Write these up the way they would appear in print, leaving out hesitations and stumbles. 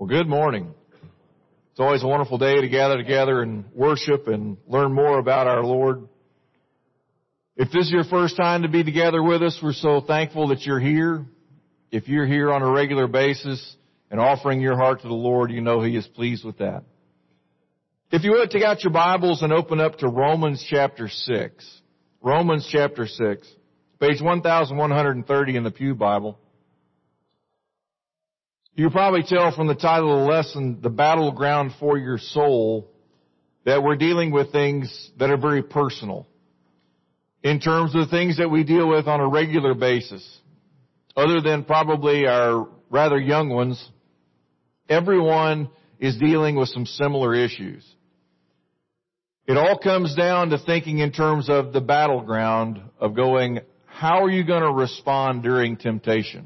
Well, good morning. It's always a wonderful day to gather together and worship and learn more about our Lord. If this is your first time to be together with us, we're so thankful that you're here. If you're here on a regular basis and offering your heart to the Lord, you know He is pleased with that. If you would, take out your Bibles and open up to Romans chapter 6. Romans chapter 6, page 1130 in the Pew Bible. You can probably tell from the title of the lesson, The Battleground for Your Soul, that we're dealing with things that are very personal in terms of things that we deal with on a regular basis. Other than probably our rather young ones, everyone is dealing with some similar issues. It all comes down to thinking in terms of the battleground of going, how are you going to respond during temptation?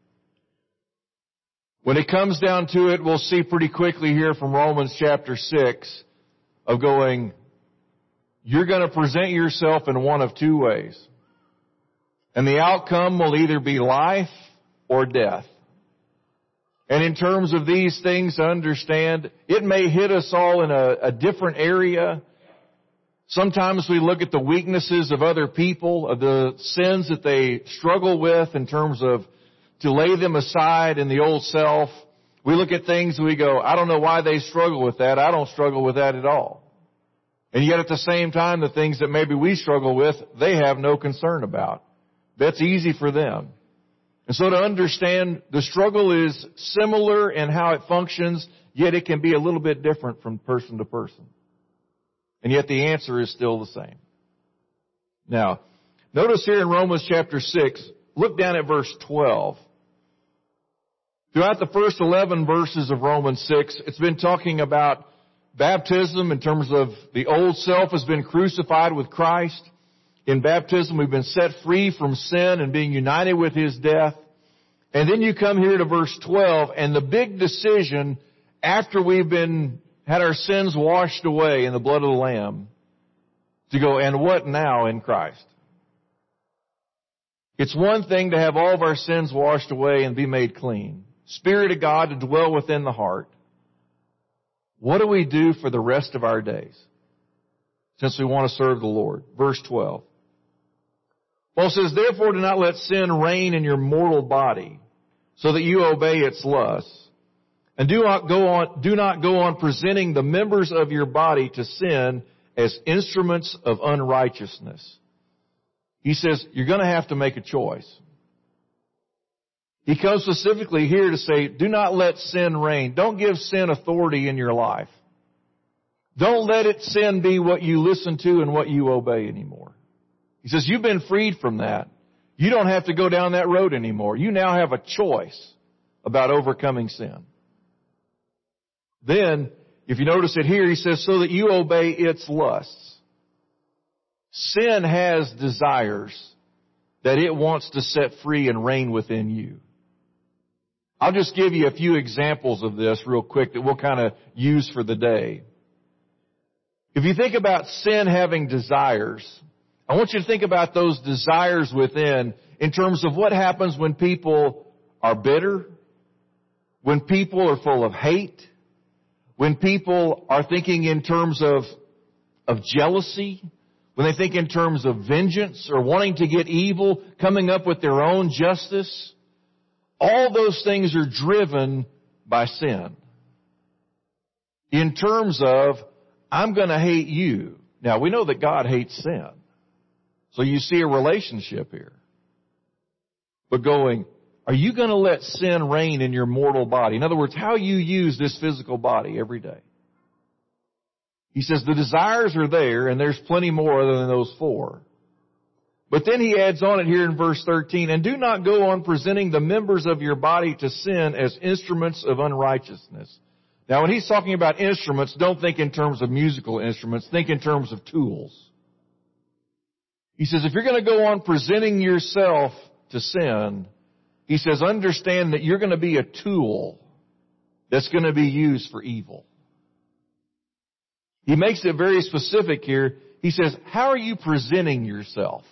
When it comes down to it, we'll see pretty quickly here from Romans chapter 6 of going, you're going to present yourself in one of two ways. And the outcome will either be life or death. And in terms of these things to understand, it may hit us all in a different area. Sometimes we look at the weaknesses of other people, of the sins that they struggle with in terms of to lay them aside in the old self. We look at things and we go, I don't know why they struggle with that. I don't struggle with that at all. And yet at the same time, the things that maybe we struggle with, they have no concern about. That's easy for them. And so to understand, the struggle is similar in how it functions, yet it can be a little bit different from person to person. And yet the answer is still the same. Now, notice here in Romans chapter 6, look down at verse 12. Throughout the first 11 verses of Romans 6, it's been talking about baptism in terms of the old self has been crucified with Christ. In baptism, we've been set free from sin and being united with His death. And then you come here to verse 12, and the big decision after we've had our sins washed away in the blood of the Lamb, to go, and what now in Christ? It's one thing to have all of our sins washed away and be made clean. Spirit of God to dwell within the heart. What do we do for the rest of our days since we want to serve the Lord? Verse 12. Paul says, therefore do not let sin reign in your mortal body so that you obey its lusts. And do not go on presenting the members of your body to sin as instruments of unrighteousness. He says, you're going to have to make a choice. He comes specifically here to say, do not let sin reign. Don't give sin authority in your life. Don't let sin be what you listen to and what you obey anymore. He says, you've been freed from that. You don't have to go down that road anymore. You now have a choice about overcoming sin. Then, if you notice it here, he says, so that you obey its lusts. Sin has desires that it wants to set free and reign within you. I'll just give you a few examples of this real quick that we'll kind of use for the day. If you think about sin having desires, I want you to think about those desires within in terms of what happens when people are bitter, when people are full of hate, when people are thinking in terms of jealousy, when they think in terms of vengeance or wanting to get evil, coming up with their own justice. All those things are driven by sin. In terms of, I'm going to hate you. Now, we know that God hates sin. So you see a relationship here. But going, are you going to let sin reign in your mortal body? In other words, how you use this physical body every day. He says the desires are there, and there's plenty more other than those four. But then he adds on it here in verse 13, and do not go on presenting the members of your body to sin as instruments of unrighteousness. Now, when he's talking about instruments, don't think in terms of musical instruments. Think in terms of tools. He says, if you're going to go on presenting yourself to sin, he says, understand that you're going to be a tool that's going to be used for evil. He makes it very specific here. He says, how are you presenting yourself?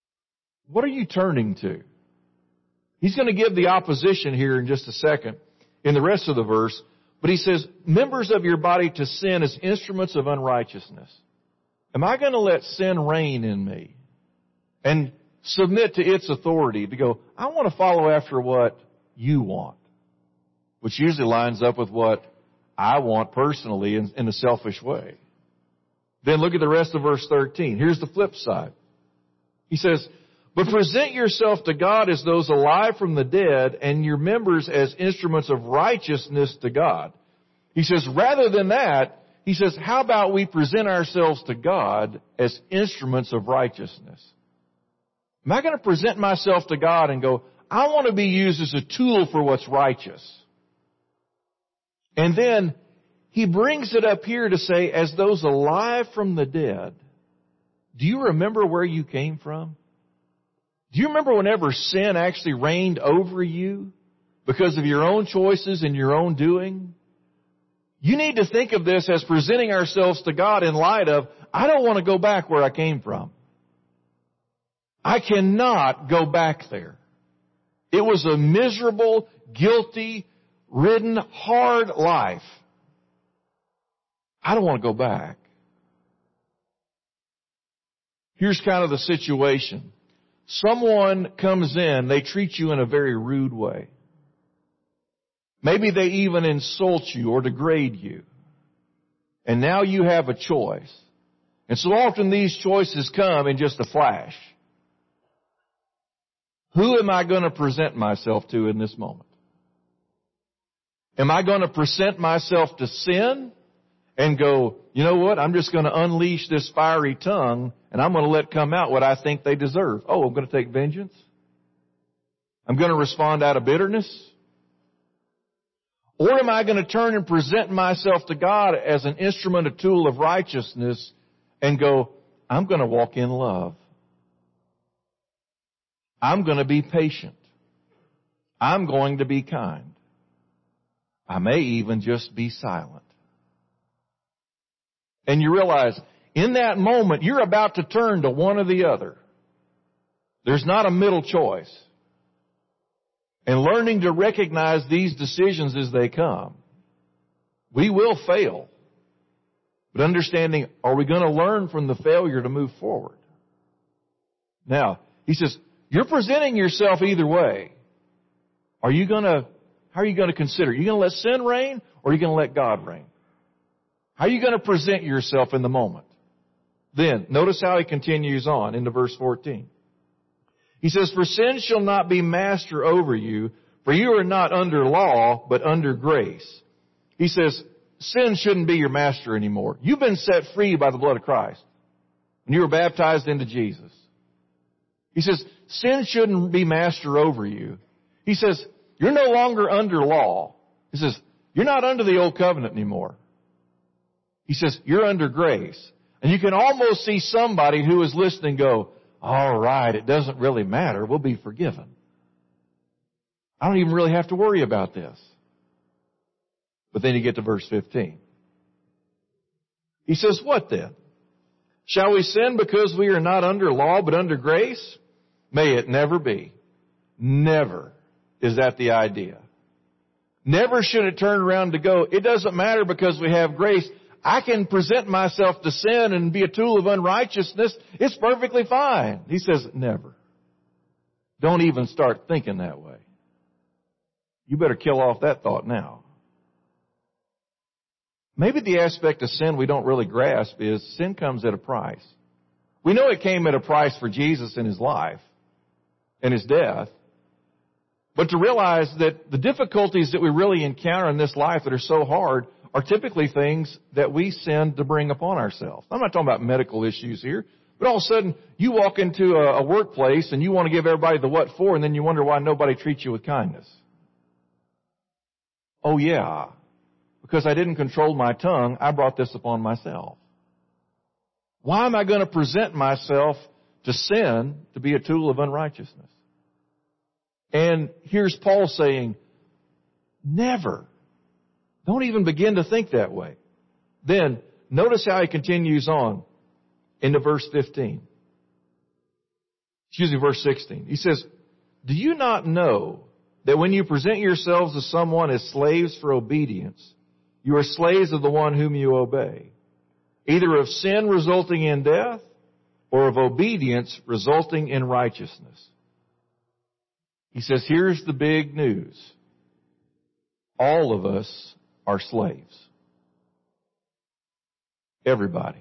What are you turning to? He's going to give the opposition here in just a second. in the rest of the verse. But he says, members of your body to sin as instruments of unrighteousness. Am I going to let sin reign in me and submit to its authority to go, I want to follow after what you want, which usually lines up with what I want personally in a selfish way. Then look at the rest of verse 13. Here's the flip side. He says, but present yourself to God as those alive from the dead and your members as instruments of righteousness to God. He says, rather than that, he says, how about we present ourselves to God as instruments of righteousness? Am I going to present myself to God and go, I want to be used as a tool for what's righteous? And then he brings it up here to say, as those alive from the dead. Do you remember where you came from? Do you remember whenever sin actually reigned over you because of your own choices and your own doing? You need to think of this as presenting ourselves to God in light of, I don't want to go back where I came from. I cannot go back there. It was a miserable, guilty-ridden, hard life. I don't want to go back. Here's kind of the situation. Someone comes in, they treat you in a very rude way. Maybe they even insult you or degrade you. And now you have a choice. And so often these choices come in just a flash. Who am I going to present myself to in this moment? Am I going to present myself to sin and go, you know what, I'm just going to unleash this fiery tongue and I'm going to let come out what I think they deserve? Oh, I'm going to take vengeance? I'm going to respond out of bitterness? Or am I going to turn and present myself to God as an instrument, a tool of righteousness, and go, I'm going to walk in love. I'm going to be patient. I'm going to be kind. I may even just be silent. And you realize, in that moment, you're about to turn to one or the other. There's not a middle choice. And learning to recognize these decisions as they come, we will fail. But understanding, are we going to learn from the failure to move forward? Now, he says, you're presenting yourself either way. How are you going to consider? Are you going to let sin reign or are you going to let God reign? How are you going to present yourself in the moment? Then, notice how he continues on into verse 14. He says, for sin shall not be master over you, for you are not under law, but under grace. He says, sin shouldn't be your master anymore. You've been set free by the blood of Christ when you were baptized into Jesus. He says, sin shouldn't be master over you. He says, you're no longer under law. He says, you're not under the old covenant anymore. He says, you're under grace. And you can almost see somebody who is listening go, all right, it doesn't really matter. We'll be forgiven. I don't even really have to worry about this. But then you get to verse 15. He says, what then? Shall we sin because we are not under law but under grace? May it never be. Never is that the idea. Never should it turn around to go, it doesn't matter because we have grace. I can present myself to sin and be a tool of unrighteousness. It's perfectly fine. He says, never. Don't even start thinking that way. You better kill off that thought now. Maybe the aspect of sin we don't really grasp is sin comes at a price. We know it came at a price for Jesus in His life and His death. But to realize that the difficulties that we really encounter in this life that are so hard are typically things that we sin to bring upon ourselves. I'm not talking about medical issues here, but all of a sudden you walk into a workplace and you want to give everybody the what for, and then you wonder why nobody treats you with kindness. Oh yeah, because I didn't control my tongue, I brought this upon myself. Why am I going to present myself to sin to be a tool of unrighteousness? And here's Paul saying, never. Don't even begin to think that way. Then, notice how he continues on into verse 15. Verse 16. He says, do you not know that when you present yourselves to someone as slaves for obedience, you are slaves of the one whom you obey, either of sin resulting in death or of obedience resulting in righteousness. He says, here's the big news. All of us are slaves. Everybody.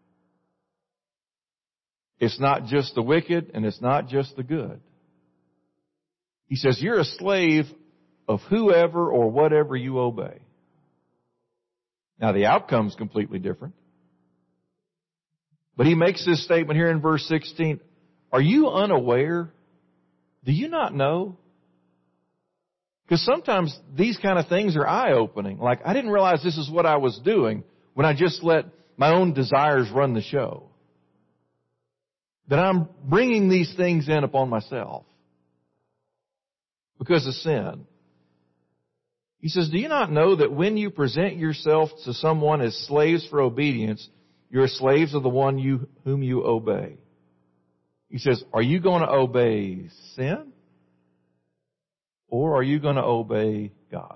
It's not just the wicked and it's not just the good. He says, you're a slave of whoever or whatever you obey. Now, the outcome's completely different. But he makes this statement here in verse 16. Are you unaware? Do you not know? Because sometimes these kind of things are eye-opening. Like, I didn't realize this is what I was doing when I just let my own desires run the show. That I'm bringing these things in upon myself because of sin. He says, do you not know that when you present yourself to someone as slaves for obedience, you're slaves of the one whom you obey? He says, are you going to obey sin? Or are you going to obey God?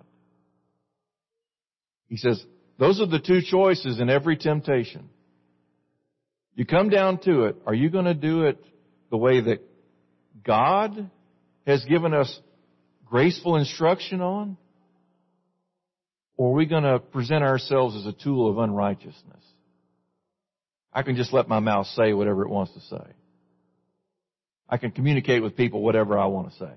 He says, those are the two choices in every temptation. You come down to it, are you going to do it the way that God has given us graceful instruction on? Or are we going to present ourselves as a tool of unrighteousness? I can just let my mouth say whatever it wants to say. I can communicate with people whatever I want to say.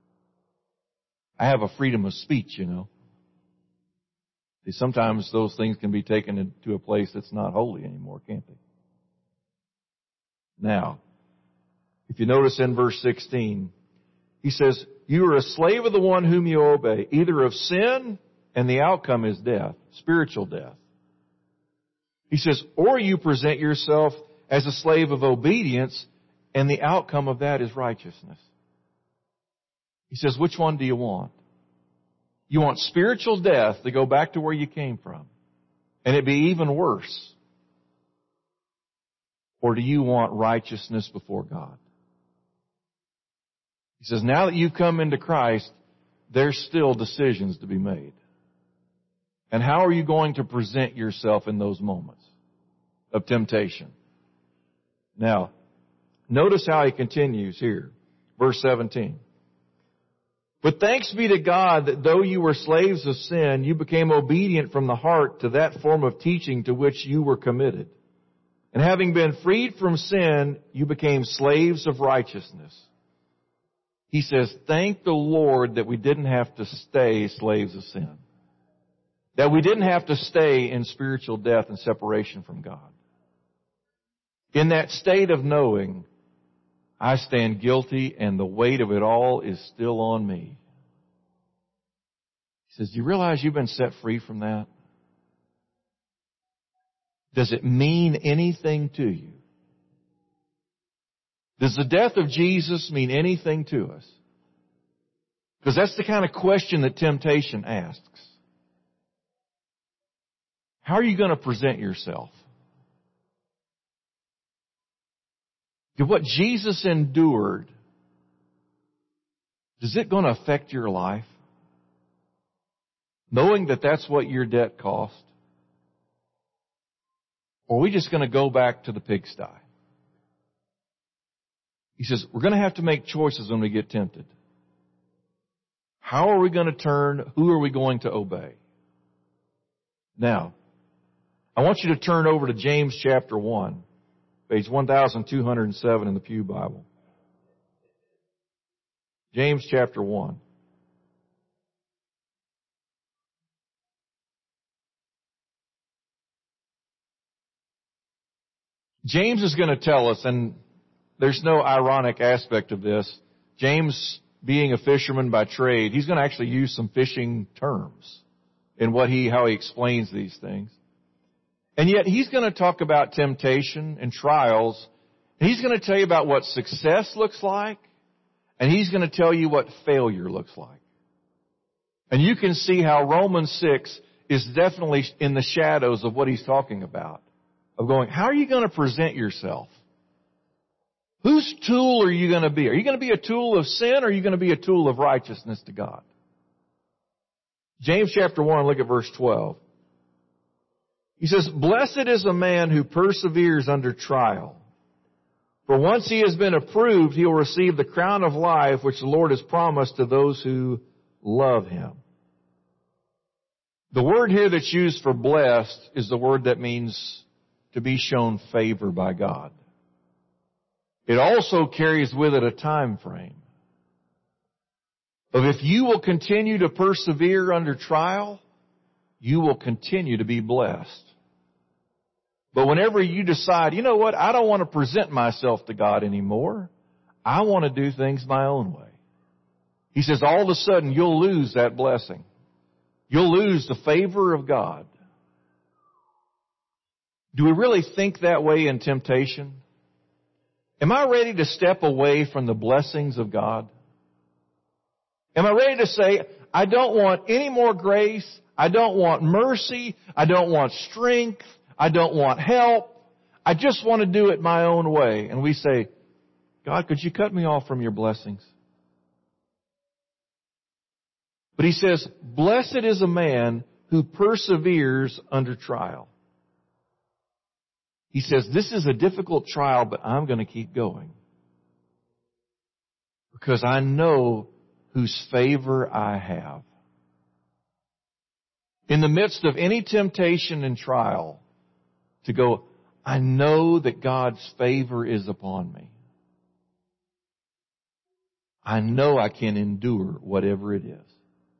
I have a freedom of speech, you know. Sometimes those things can be taken to a place that's not holy anymore, can't they? Now, if you notice in verse 16, he says, you are a slave of the one whom you obey, either of sin, and the outcome is death, spiritual death. He says, or you present yourself as a slave of obedience, and the outcome of that is righteousness. He says, which one do you want? You want spiritual death to go back to where you came from, and it be even worse. Or do you want righteousness before God? He says, now that you've come into Christ, there's still decisions to be made. And how are you going to present yourself in those moments of temptation? Now, notice how he continues here. Verse 17. But thanks be to God that though you were slaves of sin, you became obedient from the heart to that form of teaching to which you were committed. And having been freed from sin, you became slaves of righteousness. He says, thank the Lord that we didn't have to stay slaves of sin. That we didn't have to stay in spiritual death and separation from God. In that state of knowing, I stand guilty and the weight of it all is still on me. He says, do you realize you've been set free from that? Does it mean anything to you? Does the death of Jesus mean anything to us? Because that's the kind of question that temptation asks. How are you going to present yourself? Did what Jesus endured, is it going to affect your life? Knowing that that's what your debt cost? Or are we just going to go back to the pigsty? He says, we're going to have to make choices when we get tempted. How are we going to turn? Who are we going to obey? Now, I want you to turn over to James chapter 1, page 1207 in the Pew Bible. James chapter 1. James is going to tell us, and there's no ironic aspect of this. James, being a fisherman by trade, he's going to actually use some fishing terms in how he explains these things. And yet he's going to talk about temptation and trials. And he's going to tell you about what success looks like. And he's going to tell you what failure looks like. And you can see how Romans 6 is definitely in the shadows of what he's talking about. Of going, how are you going to present yourself? Whose tool are you going to be? Are you going to be a tool of sin, or are you going to be a tool of righteousness to God? James chapter 1, look at verse 12. He says, "Blessed is a man who perseveres under trial. For once he has been approved, he will receive the crown of life which the Lord has promised to those who love Him." The word here that's used for blessed is the word that means to be shown favor by God. It also carries with it a time frame of if you will continue to persevere under trial, you will continue to be blessed. But whenever you decide, you know what, I don't want to present myself to God anymore. I want to do things my own way. He says all of a sudden you'll lose that blessing. You'll lose the favor of God. Do we really think that way in temptation? Am I ready to step away from the blessings of God? Am I ready to say, I don't want any more grace. I don't want mercy. I don't want strength. I don't want help. I just want to do it my own way. And we say, God, could you cut me off from your blessings? But He says, blessed is a man who perseveres under trial. He says, this is a difficult trial, but I'm going to keep going. Because I know whose favor I have. In the midst of any temptation and trial, to go, I know that God's favor is upon me. I know I can endure whatever it is.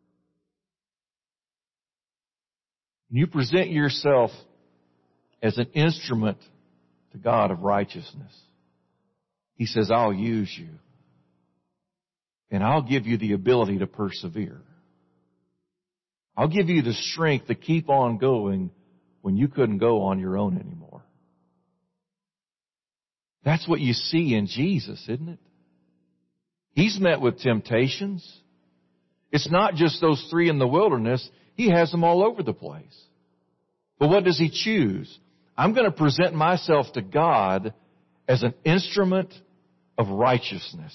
You present yourself as an instrument to God of righteousness. He says, I'll use you. And I'll give you the ability to persevere. I'll give you the strength to keep on going when you couldn't go on your own anymore. That's what you see in Jesus, isn't it? He's met with temptations. It's not just those 3 in the wilderness. He has them all over the place. But what does He choose? I'm going to present myself to God as an instrument of righteousness.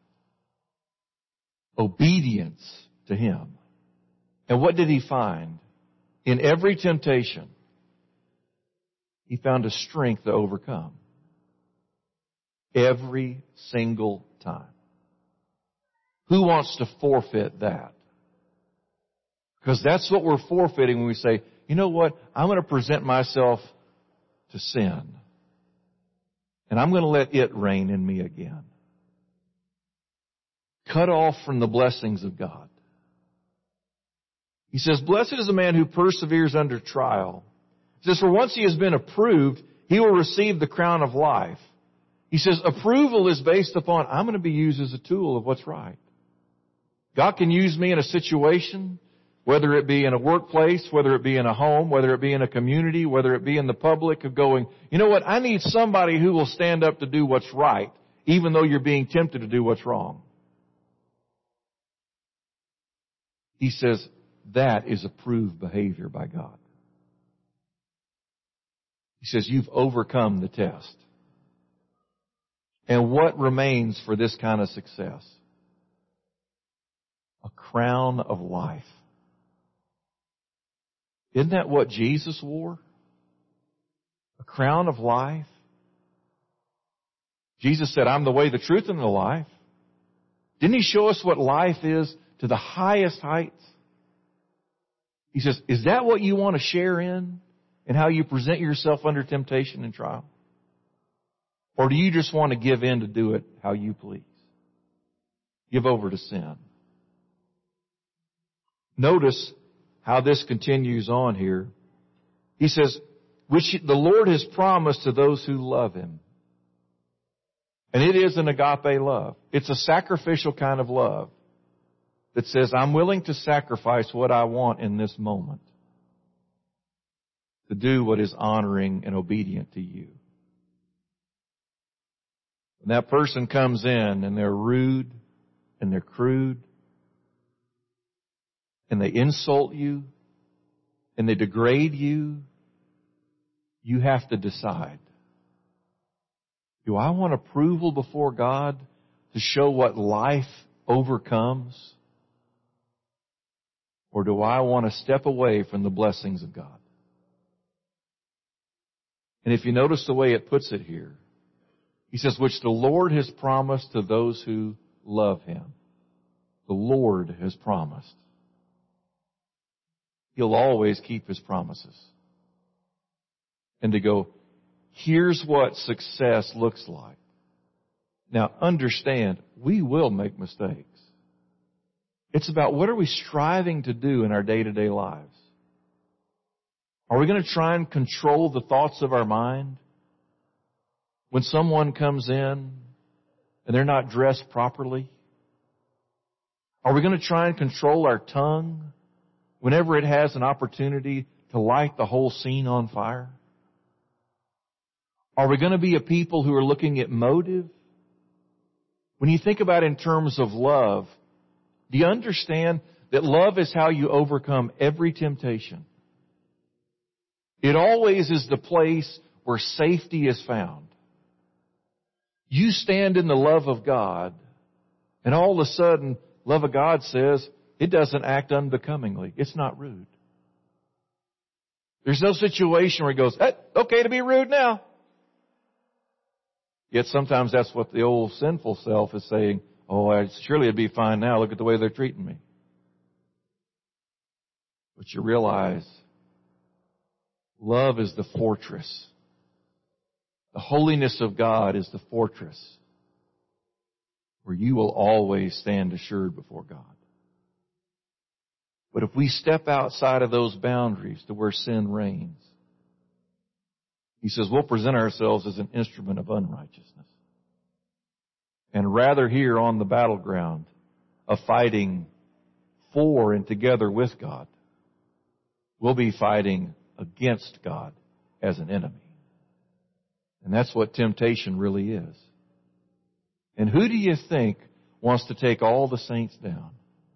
Obedience to Him. And what did He find? In every temptation, He found a strength to overcome. Every single time. Who wants to forfeit that? Because that's what we're forfeiting when we say, you know what, I'm going to present myself to sin. And I'm going to let it reign in me again. Cut off from the blessings of God. He says, blessed is a man who perseveres under trial. He says, for once he has been approved, he will receive the crown of life. He says, approval is based upon, I'm going to be used as a tool of what's right. God can use me in a situation, whether it be in a workplace, whether it be in a home, whether it be in a community, whether it be in the public, of going, you know what, I need somebody who will stand up to do what's right, even though you're being tempted to do what's wrong. He says, that is approved behavior by God. He says, you've overcome the test. And what remains for this kind of success? A crown of life. Isn't that what Jesus wore? A crown of life. Jesus said, I'm the way, the truth, and the life. Didn't He show us what life is to the highest heights? He says, is that what you want to share in how you present yourself under temptation and trial? Or do you just want to give in to do it how you please? Give over to sin. Notice how this continues on here. He says, which the Lord has promised to those who love Him. And it is an agape love. It's a sacrificial kind of love that says, I'm willing to sacrifice what I want in this moment to do what is honoring and obedient to you. When that person comes in and they're rude and they're crude and they insult you and they degrade you, you have to decide. Do I want approval before God to show what life overcomes? Or do I want to step away from the blessings of God? And if you notice the way it puts it here, he says, which the Lord has promised to those who love Him. The Lord has promised. He'll always keep His promises. And to go, here's what success looks like. Now, understand, we will make mistakes. It's about what are we striving to do in our day-to-day lives? Are we going to try and control the thoughts of our mind? When someone comes in and they're not dressed properly? Are we going to try and control our tongue whenever it has an opportunity to light the whole scene on fire? Are we going to be a people who are looking at motive? When you think about it in terms of love, do you understand that love is how you overcome every temptation? It always is the place where safety is found. You stand in the love of God, and all of a sudden, love of God says, it doesn't act unbecomingly. It's not rude. There's no situation where it goes, okay to be rude now. Yet sometimes that's what the old sinful self is saying, surely it'd be fine now. Look at the way they're treating me. But you realize, love is the fortress. The holiness of God is the fortress where you will always stand assured before God. But if we step outside of those boundaries to where sin reigns, he says we'll present ourselves as an instrument of unrighteousness. And rather here on the battleground of fighting for and together with God, we'll be fighting against God as an enemy. And that's what temptation really is. And who do you think wants to take all the saints down?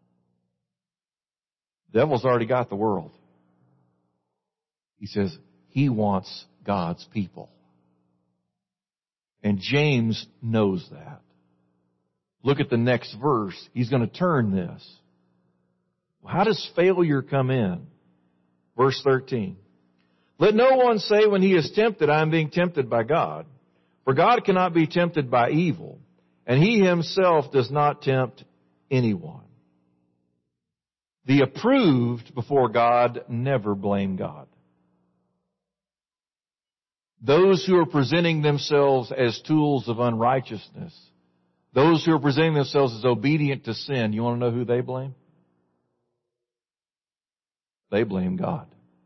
The devil's already got the world. He says he wants God's people. And James knows that. Look at the next verse. He's going to turn this. How does failure come in? Verse 13. Let no one say when he is tempted, I am being tempted by God. For God cannot be tempted by evil, and He Himself does not tempt anyone. The approved before God never blame God. Those who are presenting themselves as tools of unrighteousness, those who are presenting themselves as obedient to sin, you want to know who they blame? They blame God.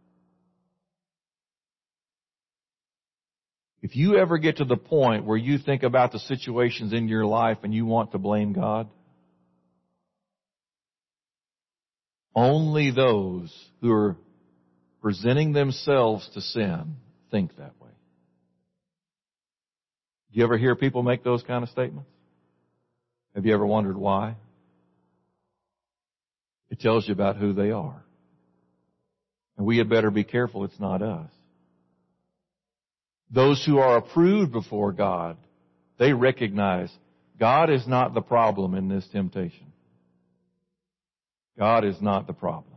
If you ever get to the point where you think about the situations in your life and you want to blame God, only those who are presenting themselves to sin think that way. Do you ever hear people make those kind of statements? Have you ever wondered why? It tells you about who they are. And we had better be careful it's not us. Those who are approved before God, they recognize God is not the problem in this temptation. God is not the problem.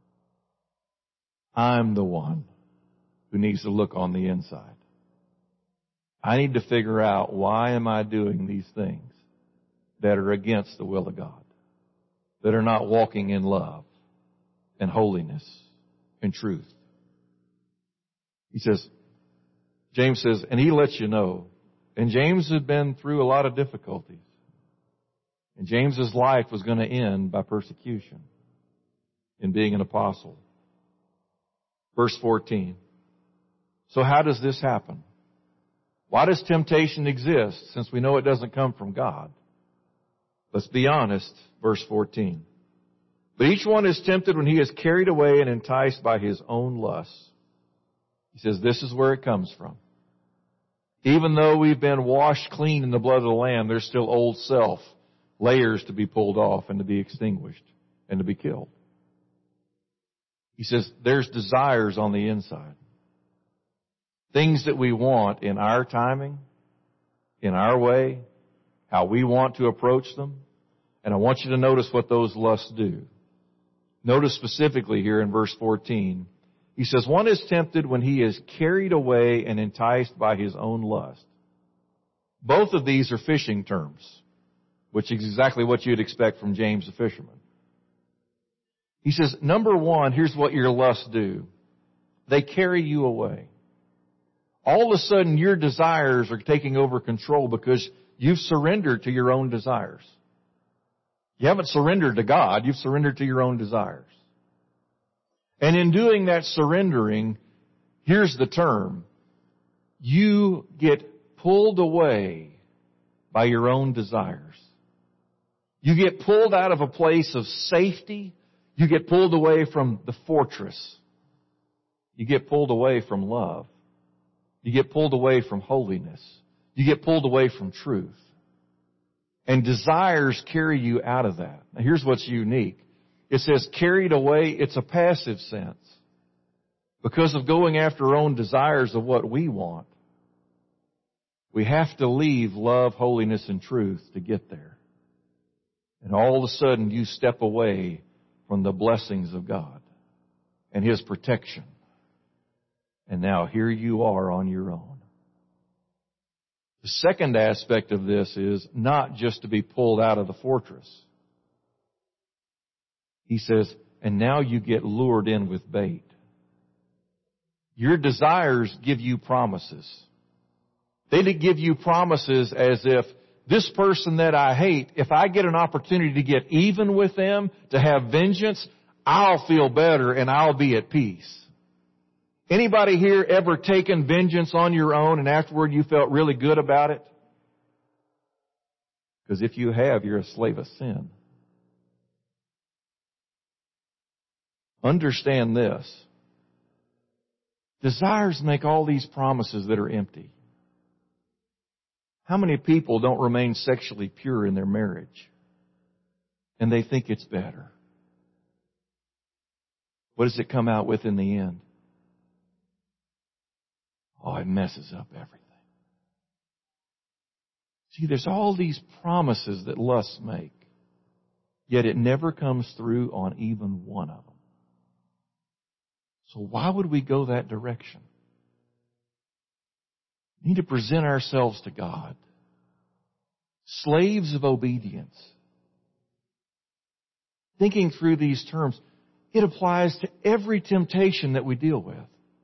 I'm the one who needs to look on the inside. I need to figure out, why am I doing these things that are against the will of God, that are not walking in love and holiness and truth? He says, James says, and he lets you know, and James had been through a lot of difficulties. And James's life was going to end by persecution in being an apostle. Verse 14. So how does this happen? Why does temptation exist, since we know it doesn't come from God? Let's be honest, verse 14. But each one is tempted when he is carried away and enticed by his own lusts. He says this is where it comes from. Even though we've been washed clean in the blood of the Lamb, there's still old self, layers to be pulled off and to be extinguished and to be killed. He says there's desires on the inside. Things that we want in our timing, in our way, how we want to approach them. And I want you to notice what those lusts do. Notice specifically here in verse 14. He says, one is tempted when he is carried away and enticed by his own lust. Both of these are fishing terms, which is exactly what you'd expect from James the fisherman. He says, number one, here's what your lusts do. They carry you away. All of a sudden, your desires are taking over control because you've surrendered to your own desires. You haven't surrendered to God, you've surrendered to your own desires. And in doing that surrendering, here's the term, you get pulled away by your own desires. You get pulled out of a place of safety. You get pulled away from the fortress. You get pulled away from love. You get pulled away from holiness. You get pulled away from truth. And desires carry you out of that. Now here's what's unique. It says carried away, it's a passive sense. Because of going after our own desires of what we want, we have to leave love, holiness, and truth to get there. And all of a sudden you step away from the blessings of God and His protection. And now here you are on your own. The second aspect of this is not just to be pulled out of the fortress. He says, and now you get lured in with bait. Your desires give you promises. They give you promises as if this person that I hate, if I get an opportunity to get even with them, to have vengeance, I'll feel better and I'll be at peace. Anybody here ever taken vengeance on your own and afterward you felt really good about it? Because if you have, you're a slave of sin. Understand this. Desires make all these promises that are empty. How many people don't remain sexually pure in their marriage? And they think it's better. What does it come out with in the end? Oh, it messes up everything. See, there's all these promises that lusts make, yet it never comes through on even one of them. So why would we go that direction? We need to present ourselves to God. Slaves of obedience. Thinking through these terms, it applies to every temptation that we deal with.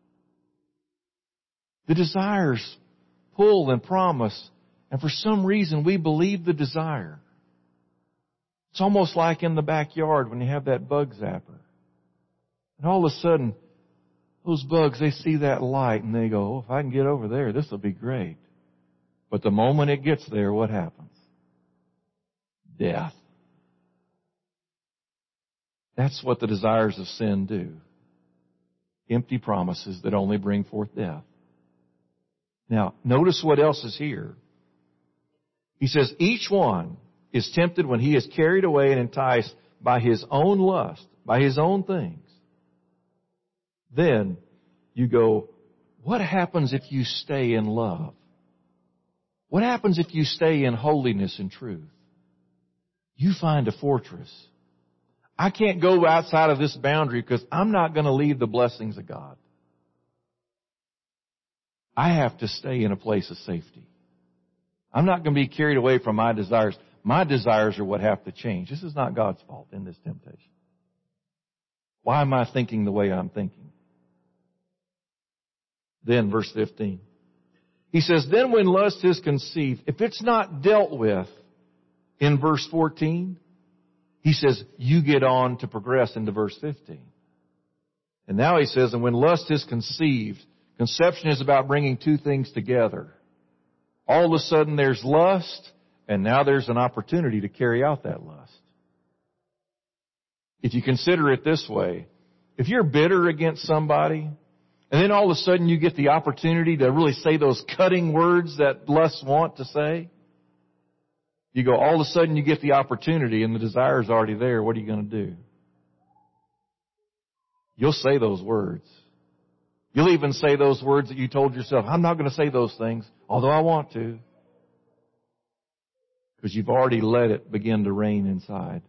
The desires pull and promise, and for some reason we believe the desire. It's almost like in the backyard when you have that bug zapper. And all of a sudden, those bugs, they see that light and they go, oh, if I can get over there, this will be great. But the moment it gets there, what happens? Death. That's what the desires of sin do. Empty promises that only bring forth death. Now, notice what else is here. He says, each one is tempted when he is carried away and enticed by his own lust, by his own things. Then you go, what happens if you stay in love? What happens if you stay in holiness and truth? You find a fortress. I can't go outside of this boundary because I'm not going to leave the blessings of God. I have to stay in a place of safety. I'm not going to be carried away from my desires. My desires are what have to change. This is not God's fault in this temptation. Why am I thinking the way I'm thinking? Then, verse 15. He says, then when lust is conceived, if it's not dealt with in verse 14, he says, you get on to progress into verse 15. And now he says, and when lust is conceived, conception is about bringing two things together. All of a sudden there's lust, and now there's an opportunity to carry out that lust. If you consider it this way, if you're bitter against somebody, and then all of a sudden you get the opportunity to really say those cutting words that lusts want to say, you go, all of a sudden you get the opportunity and the desire's already there. What are you going to do? You'll say those words. You'll even say those words that you told yourself, I'm not going to say those things, although I want to. because you've already let it begin to reign inside.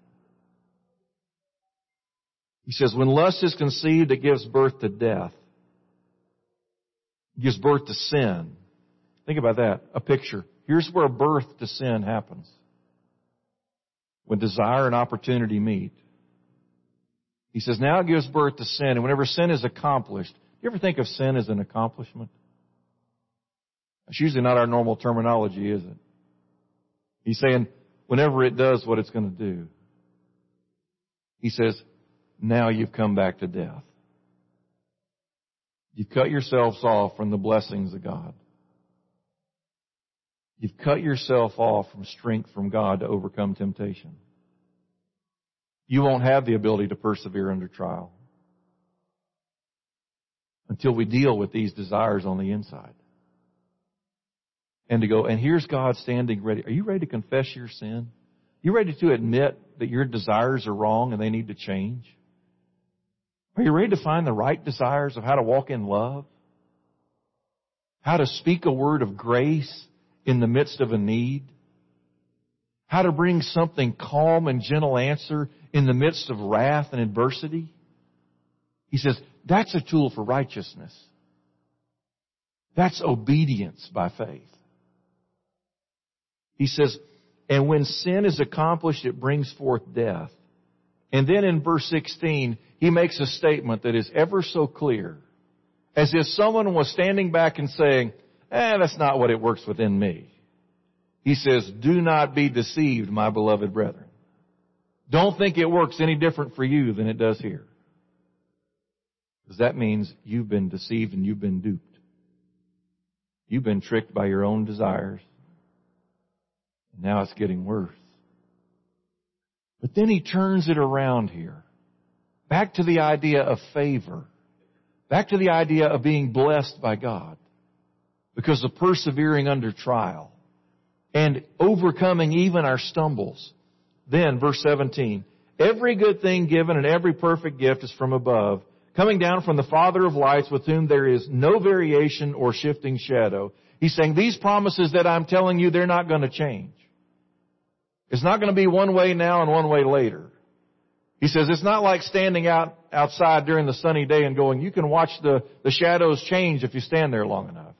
He says, when lust is conceived, it gives birth to death. It gives birth to sin. Think about that. A picture. Here's where birth to sin happens. When desire and opportunity meet. He says, now it gives birth to sin. And whenever sin is accomplished, do you ever think of sin as an accomplishment? It's usually not our normal terminology, is it? He's saying, whenever it does what it's going to do. He says, now you've come back to death. You've cut yourselves off from the blessings of God. You've cut yourself off from strength from God to overcome temptation. You won't have the ability to persevere under trial until we deal with these desires on the inside. And to go, and here's God standing ready. Are you ready to confess your sin? You ready to admit that your desires are wrong and they need to change? Are you ready to find the right desires of how to walk in love? How to speak a word of grace in the midst of a need? How to bring something calm and gentle answer in the midst of wrath and adversity? He says, that's a tool for righteousness. That's obedience by faith. He says, and when sin is accomplished, it brings forth death. And then in verse 16, he makes a statement that is ever so clear. As if someone was standing back and saying, that's not what it works within me. He says, do not be deceived, my beloved brethren. Don't think it works any different for you than it does here. Because that means you've been deceived and you've been duped. You've been tricked by your own desires. And now it's getting worse. But then he turns it around here. Back to the idea of favor. Back to the idea of being blessed by God. Because of persevering under trial. And overcoming even our stumbles. Then, verse 17. Every good thing given and every perfect gift is from above, coming down from the Father of lights, with whom there is no variation or shifting shadow. He's saying these promises that I'm telling you, they're not going to change. It's not going to be one way now and one way later. He says it's not like standing outside during the sunny day and going, you can watch the shadows change if you stand there long enough.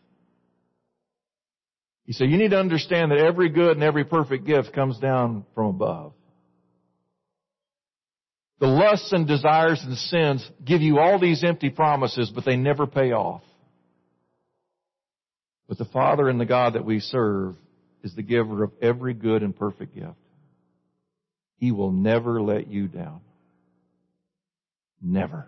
He said you need to understand that every good and every perfect gift comes down from above. The lusts and desires and sins give you all these empty promises, but they never pay off. But the Father and the God that we serve is the giver of every good and perfect gift. He will never let you down. Never.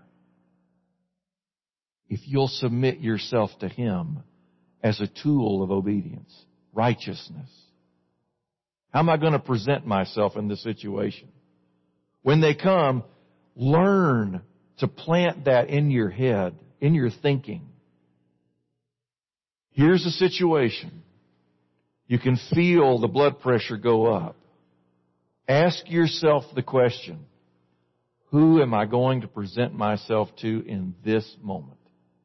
If you'll submit yourself to Him as a tool of obedience, righteousness. How am I going to present myself in this situation? When they come, learn to plant that in your head, in your thinking. Here's a situation. You can feel the blood pressure go up. Ask yourself the question, who am I going to present myself to in this moment?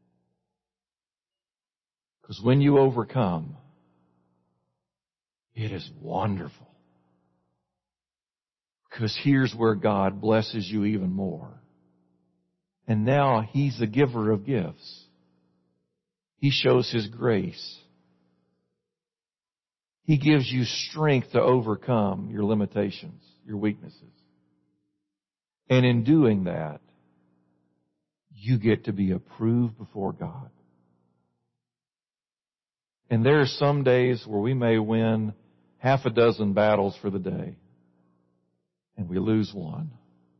Because when you overcome, it is wonderful. Because here's where God blesses you even more. And now He's the giver of gifts. He shows His grace. He gives you strength to overcome your limitations, your weaknesses. And in doing that, you get to be approved before God. And there are some days where we may win half a dozen battles for the day, and we lose one.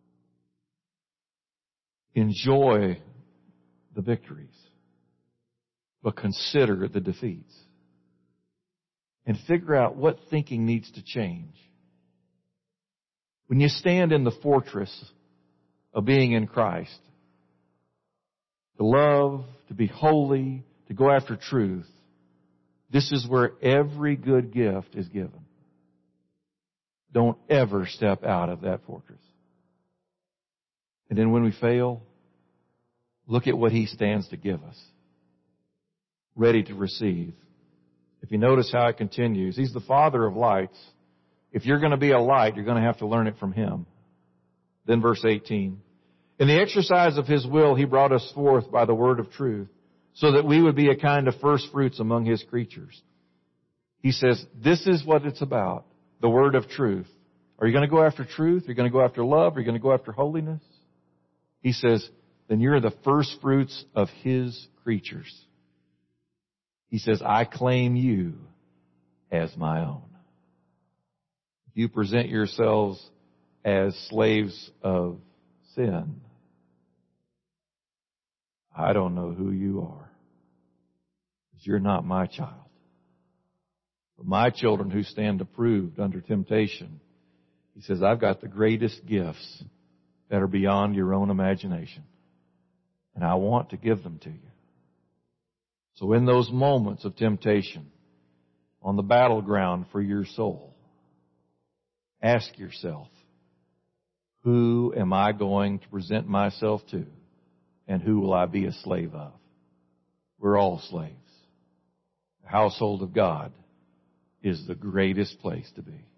Enjoy the victories, but consider the defeats. And figure out what thinking needs to change. When you stand in the fortress of being in Christ, to love, to be holy, to go after truth, this is where every good gift is given. Don't ever step out of that fortress. And then when we fail, look at what He stands to give us. Ready to receive. If you notice how it continues, He's the Father of lights. If you're going to be a light, you're going to have to learn it from Him. Then verse 18. In the exercise of His will, He brought us forth by the word of truth, so that we would be a kind of first fruits among His creatures. He says, this is what it's about, the word of truth. Are you going to go after truth? Are you going to go after love? Are you going to go after holiness? He says, then you're the first fruits of His creatures. He says, I claim you as my own. You present yourselves as slaves of sin. I don't know who you are, because you're not my child. But my children who stand approved under temptation, He says, I've got the greatest gifts that are beyond your own imagination. And I want to give them to you. So in those moments of temptation, on the battleground for your soul, ask yourself, who am I going to present myself to? And who will I be a slave of? We're all slaves. The household of God is the greatest place to be.